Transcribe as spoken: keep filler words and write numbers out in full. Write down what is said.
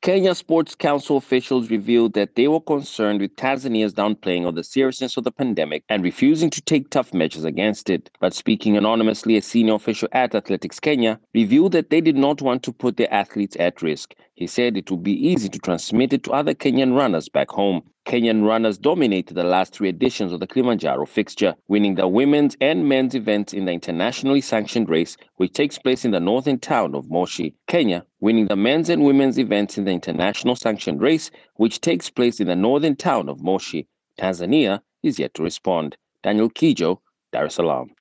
Kenya Sports Council officials revealed that they were concerned with Tanzania's downplaying of the seriousness of the pandemic and refusing to take tough measures against it. But speaking anonymously, a senior official at Athletics Kenya revealed that they did not want to put their athletes at risk. He said it would be easy to transmit it to other Kenyan runners back home. Kenyan runners dominated the last three editions of the Kilimanjaro fixture, winning the women's and men's events in the internationally sanctioned race, which takes place in the northern town of Moshi. Kenya winning the men's and women's events in the international sanctioned race, which takes place in the northern town of Moshi. Tanzania is yet to respond. Daniel Kijo, Dar es Salaam.